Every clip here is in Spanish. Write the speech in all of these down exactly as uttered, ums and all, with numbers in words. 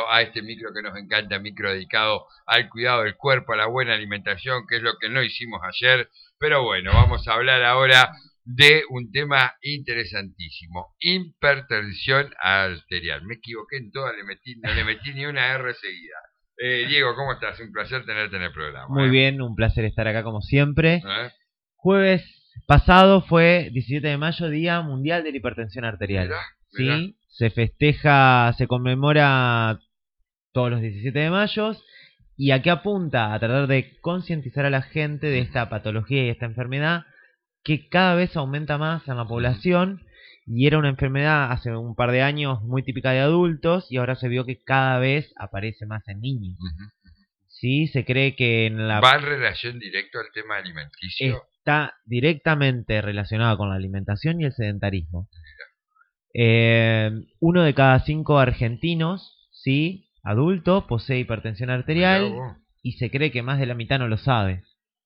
a este micro que nos encanta, micro dedicado al cuidado del cuerpo, a la buena alimentación, que es lo que no hicimos ayer. Pero bueno, vamos a hablar ahora de un tema interesantísimo: hipertensión arterial. Me equivoqué en todo, le metí, no le metí ni una R seguida. Eh, Diego, ¿cómo estás? Un placer tenerte en el programa. Muy ¿eh? bien, un placer estar acá como siempre. ¿Eh? Jueves pasado fue diecisiete de mayo, Día Mundial de la Hipertensión Arterial. Mirá, mirá. ¿Sí? Se festeja, se conmemora todos los diecisiete de mayo. ¿Y a qué apunta? A tratar de concientizar a la gente de esta patología y esta enfermedad que cada vez aumenta más en la población. Y era una enfermedad hace un par de años muy típica de adultos y ahora se vio que cada vez aparece más en niños. Sí, se cree que en la... ¿Va en relación directa al tema alimenticio? Está directamente relacionado con la alimentación y el sedentarismo. Eh, uno de cada cinco argentinos, sí, adulto, posee hipertensión arterial y se cree que más de la mitad no lo sabe.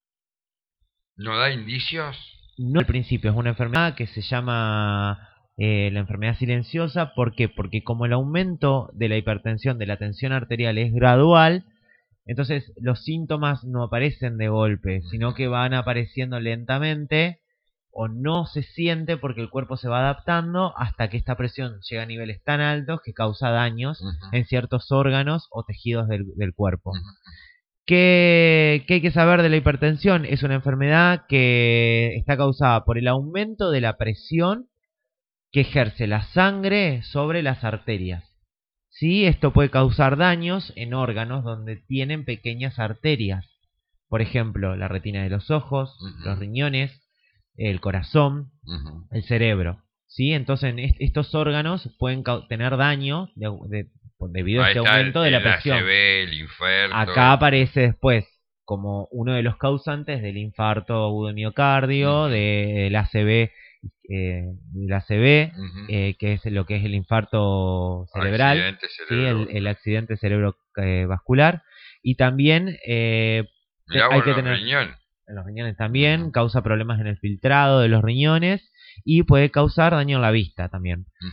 ¿No da indicios? No, al principio es una enfermedad que se llama eh, la enfermedad silenciosa. ¿Por qué? Porque como el aumento de la hipertensión, de la tensión arterial es gradual, entonces los síntomas no aparecen de golpe, sino que van apareciendo lentamente o no se siente porque el cuerpo se va adaptando hasta que esta presión llega a niveles tan altos que causa daños uh-huh. en ciertos órganos o tejidos del, del cuerpo. Uh-huh. ¿Qué, ¿Qué hay que saber de la hipertensión? Es una enfermedad que está causada por el aumento de la presión que ejerce la sangre sobre las arterias. Sí, esto puede causar daños en órganos donde tienen pequeñas arterias. Por ejemplo, la retina de los ojos, uh-huh. los riñones, el corazón, uh-huh. el cerebro. ¿Sí? Entonces, est- estos órganos pueden ca- tener daño de, de, debido a este aumento el, de la el presión. A C V, el infarto. Acá aparece después como uno de los causantes del infarto agudo de miocardio, uh-huh. del A C V. Eh, el A C V, uh-huh. eh, que es lo que es el infarto cerebral, accidente cerebro. ¿sí? el, el accidente cerebrovascular, y también eh, te, hay que tener riñones. en los riñones también, uh-huh. causa problemas en el filtrado de los riñones y puede causar daño en la vista también. Uh-huh.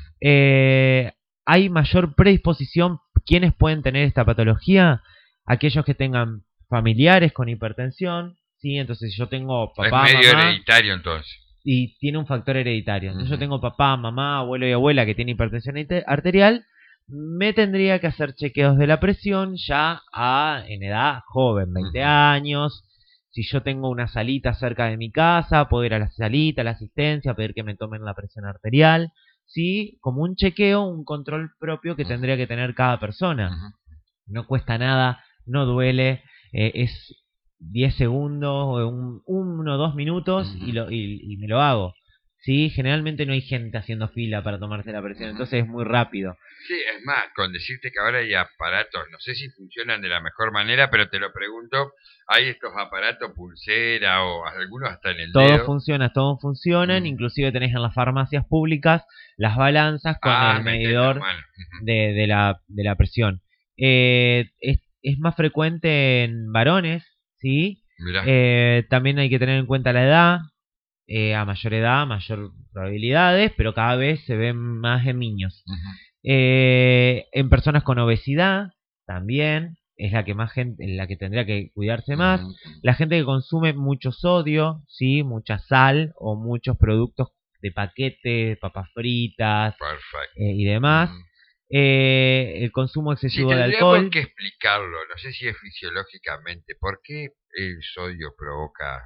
Eh, hay mayor predisposición. ¿Quiénes pueden tener esta patología? Aquellos que tengan familiares con hipertensión, ¿sí? Entonces, si yo tengo papá, es medio mamá, hereditario entonces. Y tiene un factor hereditario. Entonces, uh-huh. yo tengo papá, mamá, abuelo y abuela que tiene hipertensión arterial, me tendría que hacer chequeos de la presión ya a, en edad joven, veinte uh-huh. años. Si yo tengo una salita cerca de mi casa, puedo ir a la salita, a la asistencia, pedir que me tomen la presión arterial. Sí, como un chequeo, un control propio que uh-huh. tendría que tener cada persona. Uh-huh. No cuesta nada, no duele, eh, es diez segundos, un, uno o dos minutos uh-huh. y, lo, y, y me lo hago. ¿Sí? Generalmente no hay gente haciendo fila para tomarse la presión, uh-huh. entonces es muy rápido. Sí, es más, con decirte que ahora hay aparatos, no sé si funcionan de la mejor manera, pero te lo pregunto, hay estos aparatos pulsera o algunos hasta en el todo dedo. Funciona, todos funcionan, uh-huh. inclusive tenés en las farmacias públicas las balanzas con ah, el medidor uh-huh. de, de, la, de la presión. Eh, es, es más frecuente en varones, ¿sí? Eh, también hay que tener en cuenta la edad. Eh, a mayor edad, mayor probabilidades, pero cada vez se ven más en niños. Uh-huh. Eh, en personas con obesidad también es la que más gente, la que tendría que cuidarse más. Uh-huh. La gente que consume mucho sodio, sí, mucha sal o muchos productos de paquete, papas fritas eh, y demás. Uh-huh. Eh, el consumo excesivo sí, de alcohol. Tendríamos que explicarlo, no sé si es fisiológicamente, ¿por qué el sodio provoca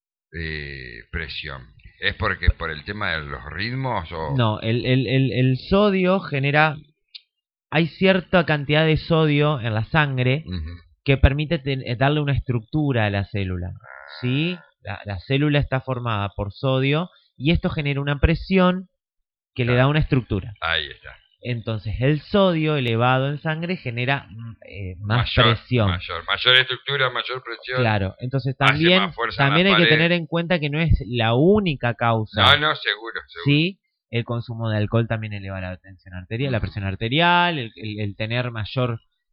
eh, presión? ¿Es porque por el tema de los ritmos o...? No, el, el, el, el sodio genera... Hay cierta cantidad de sodio en la sangre uh-huh. que permite ten, darle una estructura a la célula. ¿Sí? La, la célula está formada por sodio y esto genera una presión que claro. le da una estructura. Ahí está. Entonces el sodio elevado en sangre genera eh, más mayor, presión. Mayor, mayor estructura, mayor presión. Claro, entonces también, también hay que tener en cuenta que no es la única causa. No, no, seguro, seguro. Sí, el consumo de alcohol también eleva la tensión arterial, uh-huh. la presión arterial, el, el, el tener mayor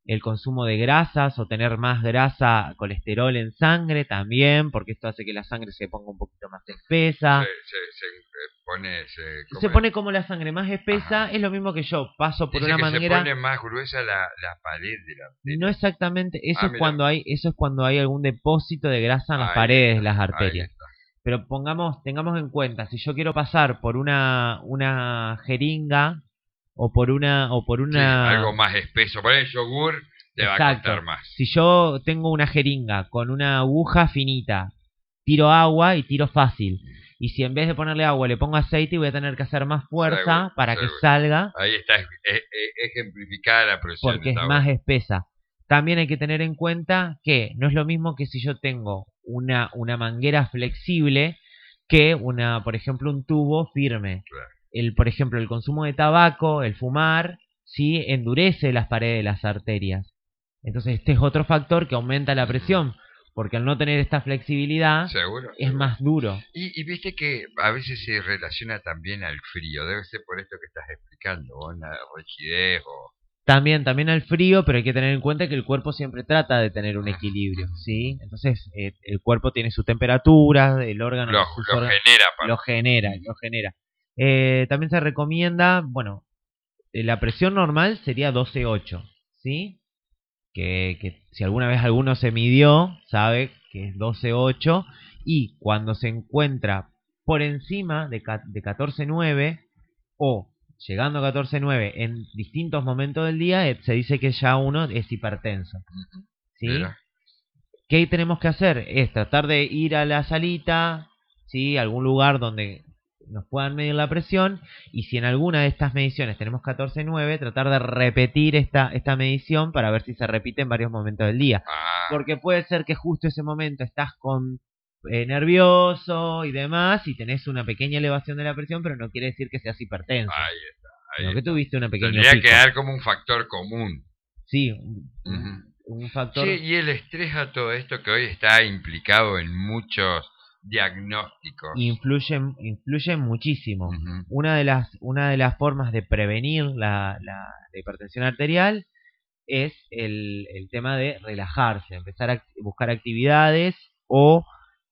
el consumo de grasas o tener más grasa, colesterol en sangre también, porque esto hace que la sangre se ponga un poquito más espesa. Se, se, se pone... Se, Se pone como la sangre más espesa, Ajá. es lo mismo que yo paso por Dice una que manguera. se pone más gruesa la, la pared de la arteria. No exactamente, eso Ah, es mira. cuando hay, eso es cuando hay algún depósito de grasa en las Ahí paredes de está, las ahí arterias. está. Pero pongamos, tengamos en cuenta, si yo quiero pasar por una, una jeringa o por una, o por Sí, una, algo más espeso. Por el yogur te va a exacto. costar más. Si yo tengo una jeringa con una aguja finita, tiro agua y tiro fácil. Y si en vez de ponerle agua le pongo aceite, voy a tener que hacer más fuerza Seguro, para seguro. que salga, Ahí está e- e- ejemplificada la presión. porque es Está más bueno. espesa. También hay que tener en cuenta que no es lo mismo que si yo tengo una, una manguera flexible que una, por ejemplo, un tubo firme. Claro. El, por ejemplo, el consumo de tabaco, el fumar, sí endurece las paredes de las arterias. Entonces este es otro factor que aumenta la presión, porque al no tener esta flexibilidad Seguro, es seguro. más duro. Y, y viste que a veces se relaciona también al frío. Debe ser por esto que estás explicando, o una rigidez o... También, también al frío, pero hay que tener en cuenta que el cuerpo siempre trata de tener un equilibrio, ¿sí? Entonces, eh, el cuerpo tiene su temperatura, el órgano... Lo, sus lo órganos, genera. Para... lo genera, lo genera. Eh, también se recomienda, bueno, eh, la presión normal sería doce ocho, ¿sí? Que, que si alguna vez alguno se midió, sabe que es doce ocho, y cuando se encuentra por encima de, de catorce nueve o llegando a catorce nueve en distintos momentos del día, eh, se dice que ya uno es hipertenso. ¿Sí? Mira. ¿Qué tenemos que hacer? Es tratar de ir a la salita, ¿sí? Algún lugar donde nos puedan medir la presión, y si en alguna de estas mediciones tenemos catorce nueve, tratar de repetir esta, esta medición para ver si se repite en varios momentos del día. Ah. Porque puede ser que justo ese momento estás con eh, nervioso y demás, y tenés una pequeña elevación de la presión, pero no quiere decir que seas hipertenso. Ahí está. Ahí Sino que está. tuviste una pequeña Tendría pico. que dar como un factor común. Sí, un, Uh-huh. un factor... Sí, y el estrés a todo esto que hoy está implicado en muchos diagnósticos. Influye, influye muchísimo. Uh-huh. Una de las, una de las formas de prevenir la, la, la hipertensión arterial es el, el tema de relajarse, empezar a buscar actividades o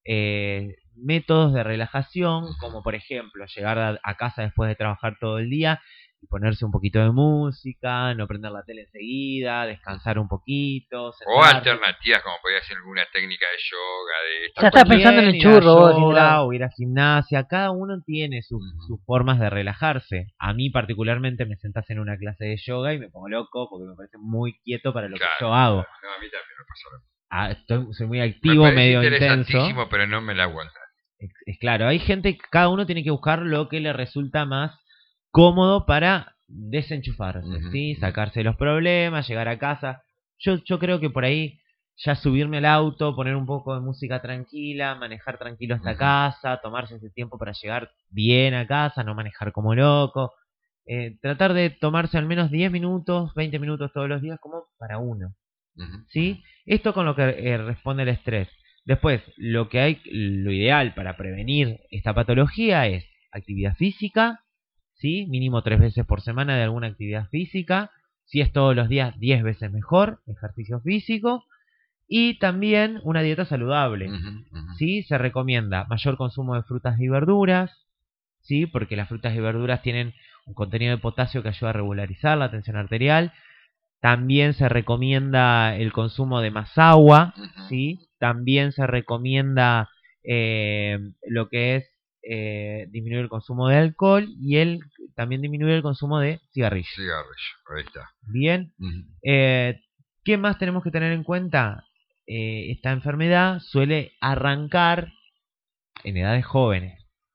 eh, métodos de relajación, como por ejemplo llegar a, a casa después de trabajar todo el día y ponerse un poquito de música, no prender la tele enseguida, descansar un poquito, sentarse. O alternativas como podría ser alguna técnica de yoga, de esta Ya estás pensando en el churro vos, yoga, o ir a gimnasia. Cada uno tiene sus, uh-huh. sus formas de relajarse. A mí particularmente me sentás en una clase de yoga y me pongo loco porque me parece muy quieto para lo claro, que yo hago. No, a mí también me pasó lo mismo. Ah, estoy, soy muy activo, me medio interesantísimo, intenso. Pero no me la aguanta. Es, es claro, hay gente, cada uno tiene que buscar lo que le resulta más cómodo para desenchufarse, uh-huh. ¿sí? Sacarse los problemas, llegar a casa. Yo, yo creo que por ahí ya subirme al auto, poner un poco de música tranquila, manejar tranquilo hasta uh-huh. casa, tomarse ese tiempo para llegar bien a casa, no manejar como loco. Eh, tratar de tomarse al menos diez minutos, veinte minutos todos los días como para uno. Uh-huh. ¿Sí? Esto con lo que eh, responde el estrés. Después, lo que hay, lo ideal para prevenir esta patología es actividad física, ¿sí? Mínimo tres veces por semana de alguna actividad física. Si es todos los días, diez veces mejor, ejercicio físico. Y también una dieta saludable, uh-huh, uh-huh. ¿sí? Se recomienda mayor consumo de frutas y verduras, ¿sí? Porque las frutas y verduras tienen un contenido de potasio que ayuda a regularizar la tensión arterial. También se recomienda el consumo de más agua, uh-huh. ¿sí? También se recomienda eh, lo que es eh, disminuir el consumo de alcohol y el también disminuir el consumo de cigarrillos. Cigarrillo, ahí está. Bien. Uh-huh. Eh, ¿Qué más tenemos que tener en cuenta? Eh, esta enfermedad suele arrancar en edades jóvenes.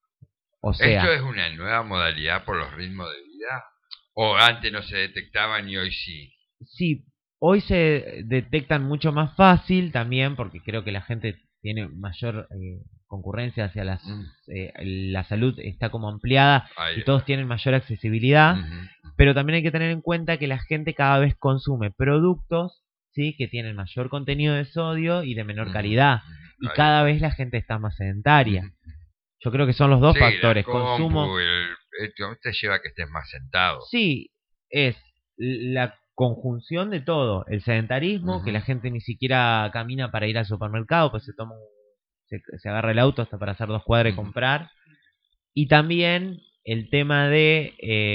O sea, ¿esto es una nueva modalidad por los ritmos de vida? ¿O antes no se detectaban y hoy sí? Sí, hoy se detectan mucho más fácil también porque creo que la gente tiene mayor eh, concurrencia hacia las, mm. eh, la salud está como ampliada. Ahí y todos está. Tienen mayor accesibilidad, uh-huh. Pero también hay que tener en cuenta que la gente cada vez consume productos, ¿sí? Que tienen mayor contenido de sodio y de menor uh-huh. calidad, uh-huh. y cada vez la gente está más sedentaria. Uh-huh. Yo creo que son los dos sí, factores. La compu, consumo el, esto te lleva a que estés más sentado. Sí, es la conjunción de todo. El sedentarismo, uh-huh. que la gente ni siquiera camina para ir al supermercado, pues se toma un, se, se agarra el auto hasta para hacer dos cuadras uh-huh. y comprar. Y también el tema de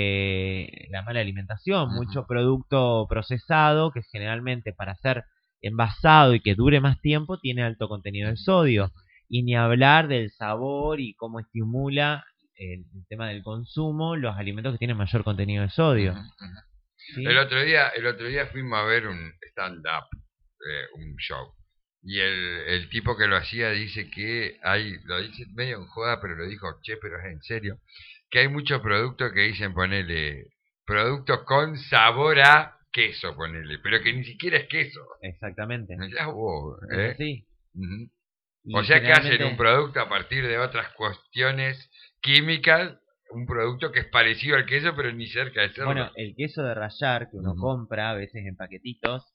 eh, la mala alimentación, uh-huh. mucho producto procesado que generalmente para ser envasado y que dure más tiempo tiene alto contenido de sodio. Y ni hablar del sabor y cómo estimula el, el tema del consumo los alimentos que tienen mayor contenido de sodio. Uh-huh. ¿Sí? El otro día, el otro día fuimos a ver un stand-up, eh, un show. Y el, el tipo que lo hacía dice que hay, lo dice medio en joda, pero lo dijo, che, pero es en serio, que hay muchos productos que dicen, ponele, productos con sabor a queso, ponele, pero que ni siquiera es queso. Exactamente. Mirá vos, ¿eh? Sí. Uh-huh. O sea generalmente... que hacen un producto a partir de otras cuestiones químicas, un producto que es parecido al queso, pero ni cerca de serlo. Bueno, el queso de rallar que uno uh-huh. compra a veces en paquetitos,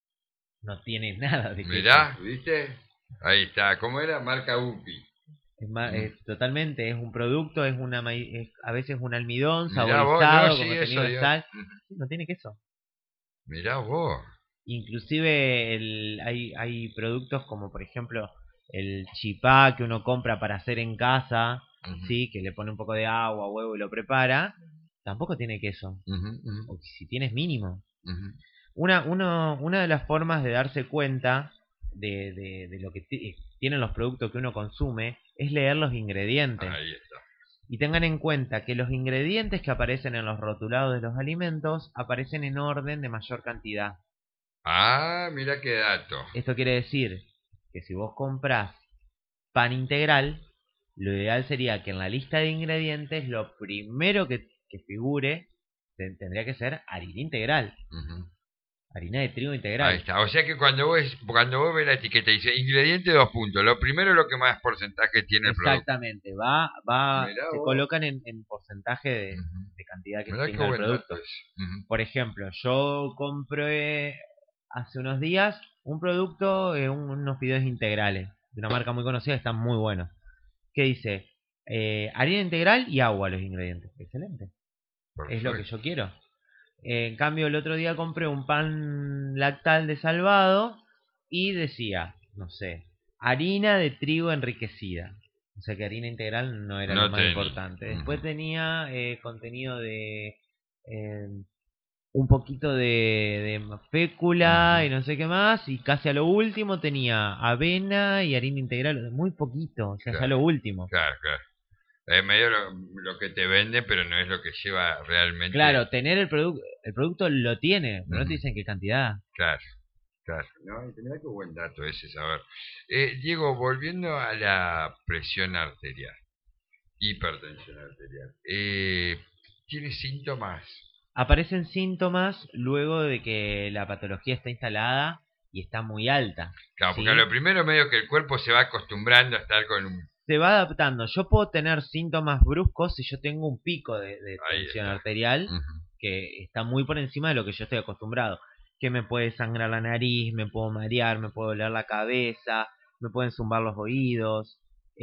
no tiene nada de queso. Mirá, ¿viste? Ahí está. ¿Cómo era? Marca Upi. Es, ma- mm. es totalmente, es un producto, es una es, a veces un almidón Mirá saborizado vos, no, con sí, contenido eso, de sal. No tiene queso. Mirá vos. Inclusive el, hay, hay productos como por ejemplo el chipá que uno compra para hacer en casa, uh-huh. sí, que le pone un poco de agua, huevo y lo prepara, tampoco tiene queso. Uh-huh, uh-huh. O si tienes mínimo. Uh-huh. Una, uno, una de las formas de darse cuenta de, de, de lo que t- tienen los productos que uno consume es leer los ingredientes. Ahí está. Y tengan en cuenta que los ingredientes que aparecen en los rotulados de los alimentos aparecen en orden de mayor cantidad. Ah, mira qué dato. Esto quiere decir que si vos comprás pan integral, lo ideal sería que en la lista de ingredientes lo primero que, que figure te, tendría que ser harina integral. Uh-huh. Harina de trigo integral. Ahí está. O sea que cuando vos, cuando vos ves la etiqueta y dice ingrediente dos puntos, lo primero es lo que más porcentaje tiene el producto. Exactamente. Va, va, Mirá se vos. colocan en, en porcentaje de, uh-huh. de cantidad que Mirá tenga el producto. Uh-huh. Por ejemplo, yo compré hace unos días un producto, eh, un, unos fideos integrales de una marca muy conocida, están muy buenos. Que dice eh, harina integral y agua los ingredientes. Excelente. Perfecto. Es lo que yo quiero. En cambio, el otro día compré un pan lactal de Salvado y decía, no sé, harina de trigo enriquecida. O sea que harina integral no era no lo más ten... importante. Después uh-huh. tenía eh, contenido de eh, un poquito de, de fécula uh-huh. y no sé qué más. Y casi a lo último tenía avena y harina integral. Muy poquito, o sea, claro, ya lo último. Claro, claro. Es medio lo, lo que te vende, pero no es lo que lleva realmente. Claro, tener el producto, el producto lo tiene, pero uh-huh. no te dicen qué cantidad. Claro, claro. No, y tenés que buen dato ese saber. Eh, Diego, volviendo a la presión arterial, hipertensión arterial, eh, ¿tienes síntomas? Aparecen síntomas luego de que la patología está instalada y está muy alta. Claro, ¿sí? porque lo primero medio que el cuerpo se va acostumbrando a estar con un... Se va adaptando. Yo puedo tener síntomas bruscos si yo tengo un pico de, de tensión arterial uh-huh. que está muy por encima de lo que yo estoy acostumbrado. Que me puede sangrar la nariz, me puedo marear, me puede doler la cabeza, me pueden zumbar los oídos,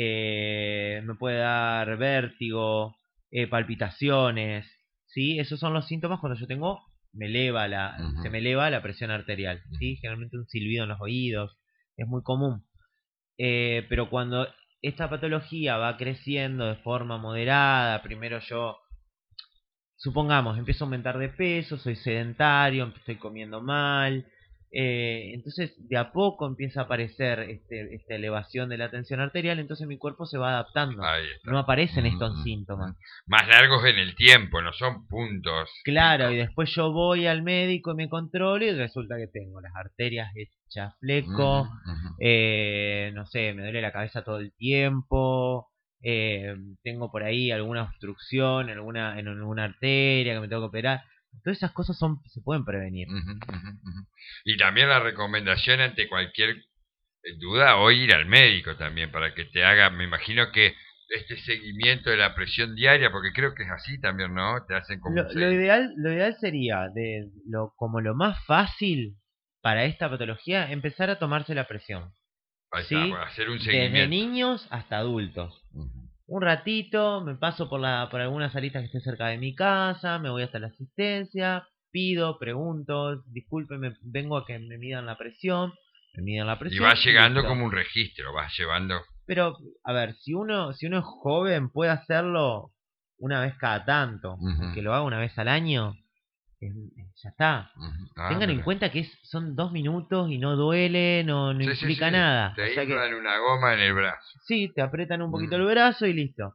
eh, me puede dar vértigo, eh, palpitaciones, ¿sí? Esos son los síntomas cuando yo tengo, me eleva la, uh-huh. se me eleva la presión arterial, ¿sí? Generalmente un silbido en los oídos, es muy común. Eh, pero cuando esta patología va creciendo de forma moderada, primero yo, supongamos, empiezo a aumentar de peso, soy sedentario, estoy comiendo mal, eh, entonces de a poco empieza a aparecer este, esta elevación de la tensión arterial, entonces mi cuerpo se va adaptando, no aparecen estos mm-hmm. síntomas. Más largos en el tiempo, no son puntos. Claro, pico. Y después yo voy al médico y me controlo y resulta que tengo las arterias hechas fleco, mm-hmm. eh, no sé, me duele la cabeza todo el tiempo, eh, tengo por ahí alguna obstrucción en alguna, en alguna arteria que me tengo que operar. Todas esas cosas son se pueden prevenir. Uh-huh, uh-huh, uh-huh. Y también la recomendación ante cualquier duda o ir al médico también para que te haga, me imagino que este seguimiento de la presión diaria, porque creo que es así también, ¿no? Te hacen como lo, lo ideal, lo ideal sería de lo como lo más fácil para esta patología empezar a tomarse la presión. Ahí ¿sí? está, hacer un seguimiento. Desde niños hasta adultos. Uh-huh. Un ratito, me paso por la por algunas salitas que esté cerca de mi casa, me voy hasta la asistencia, pido, pregunto, discúlpeme, vengo a que me midan la presión, me miden la Y presión. va llegando listo. como un registro, vas llevando. Pero, a ver, si uno, si uno es joven, puede hacerlo una vez cada tanto, Ujú. que lo haga una vez al año, es- ya está. Ujú. Ah, Tengan en mira. cuenta que es- son dos minutos y no duele, no, no Sí, sí, implica sí. nada. Te O sea que inflan una goma en el brazo. sí, te aprietan un poquito Mm. el brazo y listo.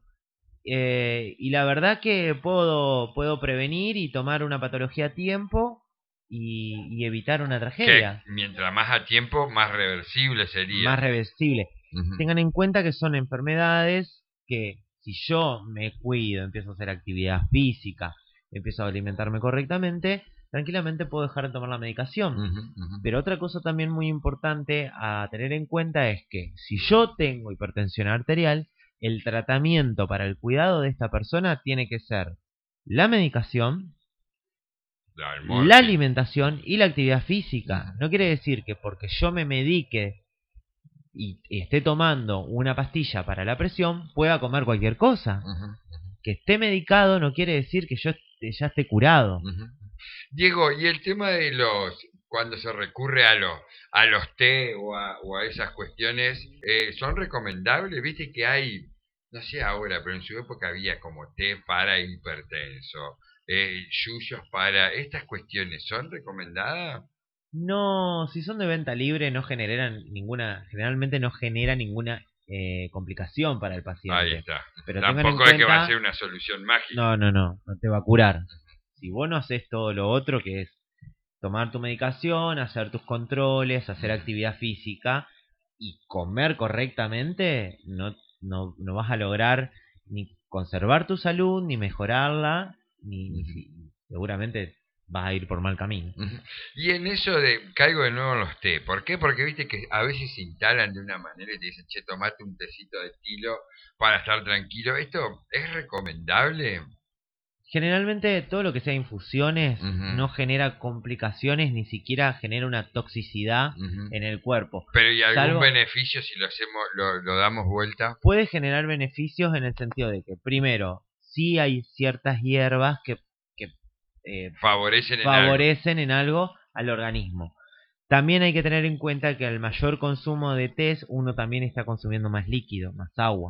Eh, y la verdad que puedo, puedo prevenir y tomar una patología a tiempo y, y evitar una Que tragedia mientras más a tiempo, más reversible sería. más reversible. Ujú. Tengan en cuenta que son enfermedades que si yo me cuido, empiezo a hacer actividad física, empiezo a alimentarme correctamente, tranquilamente puedo dejar de tomar la medicación. Ujú, ujú. Pero otra cosa también muy importante a tener en cuenta es que si yo tengo hipertensión arterial, el tratamiento para el cuidado de esta persona tiene que ser la medicación, La, el la morfina. alimentación y la actividad física. No quiere decir que porque yo me medique y esté tomando una pastilla para la presión, pueda comer cualquier cosa. Ujú, Que esté medicado no quiere decir que yo esté- ya esté curado. ujú. Diego, y el tema de los, cuando se recurre a los, a los té o a, o a esas cuestiones, eh, ¿son recomendables? Viste que hay, no sé ahora, pero en su época había como té para hipertenso, eh, yuyos para, ¿estas cuestiones son recomendadas? No, si son de venta libre no generan ninguna, generalmente no genera ninguna eh, complicación para el Ahí paciente. está. Pero tengan en Tampoco es que va a cuenta, ser una solución mágica. no, no, no, no te va a curar. Si vos no haces todo lo otro, que es tomar tu medicación, hacer tus controles, hacer Ujú. actividad física y comer correctamente, no, no, no vas a lograr ni conservar tu salud, ni mejorarla, ni, ni Ujú. si- seguramente vas a ir por mal camino. Ujú. Y en eso de, caigo de nuevo en los té, ¿por qué? Porque viste que a veces se instalan de una manera y te dicen, che, tomate un tecito de estilo para estar tranquilo. ¿Esto es recomendable? Generalmente todo lo que sea infusiones Ujú, no genera complicaciones, ni siquiera genera una toxicidad ujú. en el cuerpo. Pero ¿y algún Salvo, beneficio si lo hacemos, lo, lo damos vuelta? puede generar beneficios en el sentido de que, primero, sí hay ciertas hierbas que, que eh, Favorecen en algo. favorecen en algo al organismo. También hay que tener en cuenta que al mayor consumo de té, uno también está consumiendo más líquido, más agua,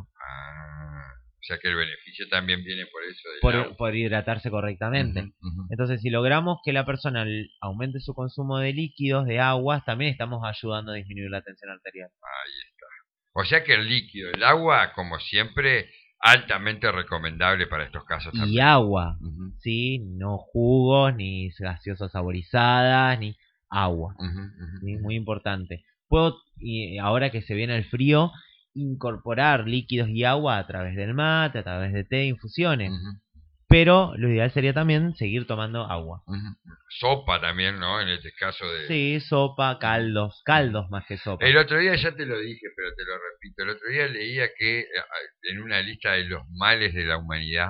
Ah, o sea que el beneficio también viene por eso del agua. por, por hidratarse correctamente. Ujú, ujú. Entonces, si logramos que la persona l- aumente su consumo de líquidos, de aguas, también estamos ayudando a disminuir la tensión arterial. Ahí está. O sea que el líquido, el agua, como siempre, altamente recomendable para estos casos Y también. agua, Ujú, ¿sí? No jugos, ni gaseosas saborizadas, ni agua. ujú, ujú, ¿Sí? ujú. Muy importante. Puedo, y ahora que se viene el frío, incorporar líquidos y agua a través del mate, a través de té, infusiones. Ujú, Pero lo ideal sería también seguir tomando agua. ujú. Sopa también, ¿no? En este caso de... Sí, sopa, caldos, caldos más que sopa. El otro día ya te lo dije, pero te lo repito. El otro día leía que eh, en una lista de los males de la humanidad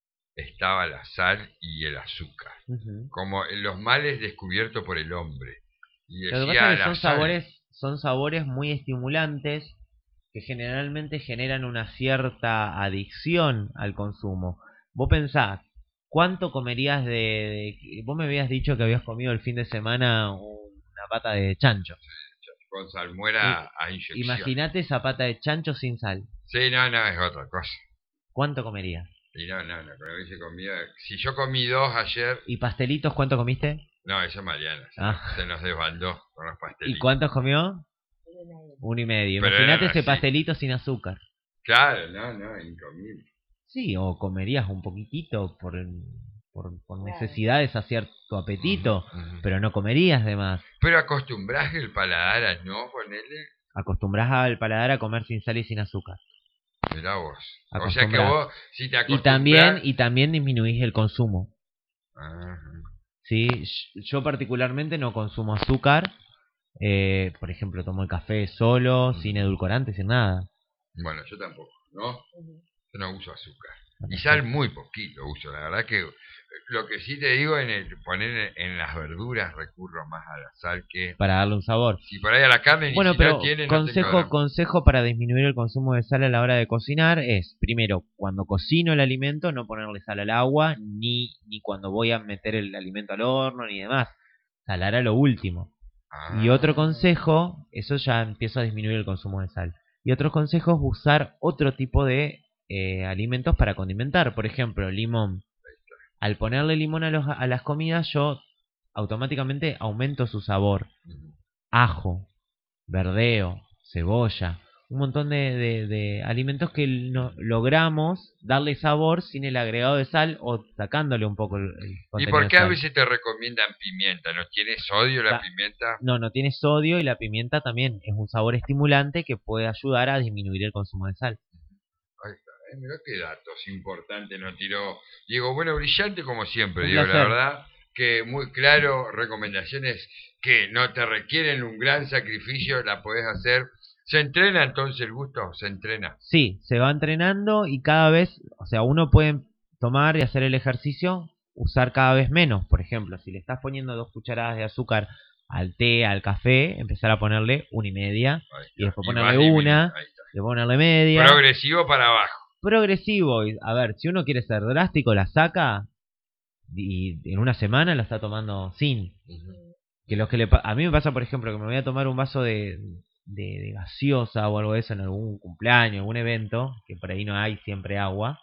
estaba la sal y el azúcar. Ujú. Como los males descubiertos por el hombre. Y Lo que pasa decía es que la son sal. sabores, son sabores muy estimulantes que generalmente generan una cierta adicción al consumo. Vos pensás, ¿cuánto comerías de, de- Vos me habías dicho que habías comido el fin de semana una pata de chancho. Con I- salmuera a inyección. Imagínate esa pata de chancho sin sal. Sí, no, no, es otra cosa. ¿Cuánto comerías? Y no, no, no, cuando hubiese comido... Si yo comí dos ayer... ¿Y pastelitos cuánto comiste? No, eso es Mariana. Se, Ah. nos, se nos desbandó con los ¿Y pastelitos. cuántos comió? Uno y medio. Pero Imagínate eran ese así. pastelito sin azúcar. Claro, no, no, incomible. Sí, o comerías un poquitito por, por, por necesidad de saciar tu apetito, Ujú, ujú. pero no comerías de más. Pero acostumbrás el paladar a no ponerle... Acostumbras al paladar a comer sin sal y sin azúcar. Mirá vos. O sea que Acostumbrás. vos, si te Y acostumbras... también, y también disminuís el consumo. Ajá. ¿Sí? Yo particularmente no consumo azúcar. Eh, por ejemplo, tomo el café solo, Ujú. sin edulcorante, sin nada. Bueno, yo tampoco, ¿no? Yo no uso azúcar. Y Bueno, sal sí. muy poquito uso, la verdad que Lo que sí te digo, en el poner en las verduras recurro más a la sal que... Para darle un sabor. Si por ahí a la carne Bueno, ni si pero no tiene, no tengo consejo, drama. consejo para disminuir el consumo de sal a la hora de cocinar es, primero, cuando cocino el alimento, no ponerle sal al agua, ni, ni cuando voy a meter el alimento al horno, ni demás. Salar a lo último. Y otro Ah, consejo, eso ya empiezo a disminuir el consumo de sal. Y otro consejo es usar otro tipo de eh, alimentos para condimentar. Por ejemplo, limón. Al ponerle limón a, los, a las comidas, yo automáticamente aumento su sabor. ujú. Ajo, verdeo, cebolla, un montón de, de- de alimentos que no, logramos darle sabor sin el agregado de sal o sacándole un poco el, el ¿Y contenido por de qué a sal. veces te recomiendan pimienta? ¿No tiene sodio la Ta- pimienta? No, no tiene sodio y la pimienta también es un sabor estimulante que puede ayudar a disminuir el consumo de sal. Ahí está, ¿eh? Mirá qué datos importantes nos tiró Diego. Bueno, brillante como siempre, Un Diego, la placer. verdad que muy claro, recomendaciones que no te requieren un gran sacrificio, la podés hacer. ¿Se entrena entonces el gusto? Se entrena. Sí, se va entrenando y cada vez, o sea, uno puede tomar y hacer el ejercicio, usar cada vez menos. Por ejemplo, si le estás poniendo dos cucharadas de azúcar al té, al café, empezar a ponerle una y media, Ahí y está. después Y ponerle vas disminuyendo. una, Ahí está. después ponerle media. Progresivo para abajo. Progresivo. Y, a ver, si uno quiere ser drástico, la saca y en una semana la está tomando sin. Ujú. Que los que le pa- a mí me pasa, por ejemplo, que me voy a tomar un vaso de, de, de gaseosa o algo de eso en algún cumpleaños, algún evento, que por ahí no hay siempre agua,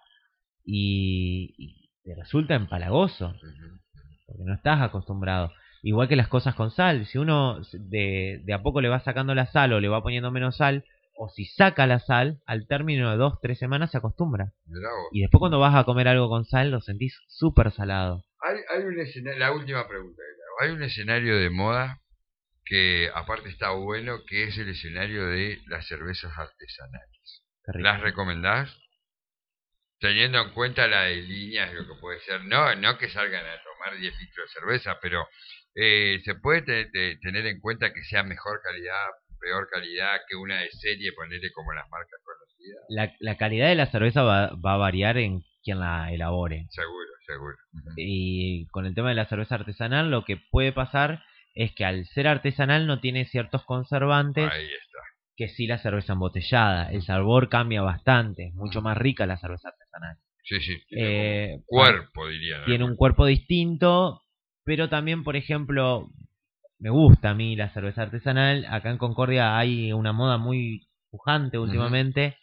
y, y te resulta empalagoso, Ujú. porque no estás acostumbrado. Igual que las cosas con sal, si uno de, de a poco le va sacando la sal o le va poniendo menos sal, o si saca la sal, al término de dos, tres semanas se acostumbra. Mirá vos. Y después cuando vas a comer algo con sal, lo sentís súper salado. Hay, hay un escenario, la última pregunta que te hago. Hay un escenario de moda que aparte está bueno, que es el escenario de las cervezas artesanales. Qué rico. ¿Las recomendás? Teniendo en cuenta la de líneas, lo que puede ser, no, no que salgan a tomar diez litros de cerveza, pero eh, se puede te- te- tener en cuenta que sea mejor calidad, peor calidad que una de serie, ponerle como las marcas conocidas. La, la calidad de la cerveza va, va a variar en quien la elabore. Seguro, seguro. Ujú. Y con el tema de la cerveza artesanal, lo que puede pasar es que al ser artesanal no tiene ciertos conservantes Ahí está. que sí la cerveza embotellada. El sabor cambia bastante, es mucho más rica la cerveza artesanal. Sí, sí, tiene como Eh, un cuerpo, dirían tiene un algunos. cuerpo distinto, pero también, por ejemplo, me gusta a mí la cerveza artesanal. Acá en Concordia hay una moda muy pujante Ujú. últimamente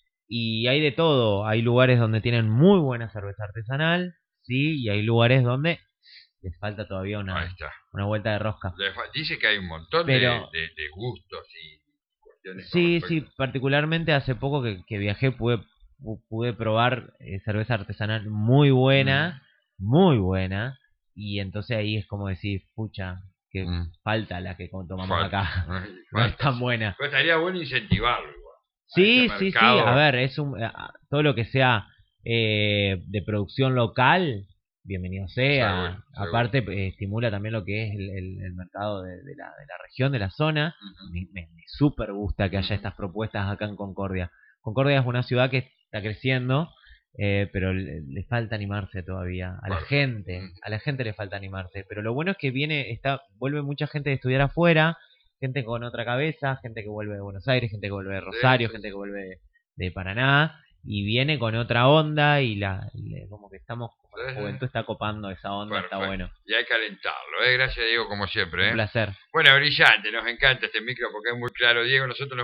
y hay de todo. Hay lugares donde tienen muy buena cerveza artesanal, sí, y hay lugares donde les falta todavía Ahí una, está. una vuelta de rosca. Le fa- Dice que hay un montón de, Pero de, de gustos y cuestiones con sí, sí, respecto. particularmente hace poco que, que viajé pude, pu- pude probar eh, cerveza artesanal muy buena, muy buena, y entonces ahí es como decir, pucha, que Mm. falta la que tomamos Falta, acá, ay, no es falta, tan sí. buena. Pero estaría bueno incentivarlo igual. A Sí, ese sí, sí, a mercado. ver, es un, eh, a- todo lo que sea eh, de producción local, bienvenido sea. Seguro, seguro. Aparte, eh, estimula también lo que es el, el- el mercado de, de la, de la región, de la zona. Ujú. Me, me, me súper gusta que haya Ujú. estas propuestas acá en Concordia. Concordia es una ciudad que está creciendo, eh, pero le, le falta animarse todavía. A la Perfecto. gente, Ujú. a la gente le falta animarse. Pero lo bueno es que viene, está, vuelve mucha gente de estudiar afuera, gente con otra cabeza, gente que vuelve de Buenos Aires, gente que vuelve de Sí, Rosario, sí, gente que sí. vuelve de, de Paraná, y viene con otra onda y la le- como que estamos, como la Sí, sí. juventud está copando esa onda, está Perfecto. bueno. Y hay que alentarlo, ¿eh? Gracias, Diego, como siempre, Un ¿eh? placer. Bueno, brillante, nos encanta este micro porque es muy claro, Diego. Nosotros nos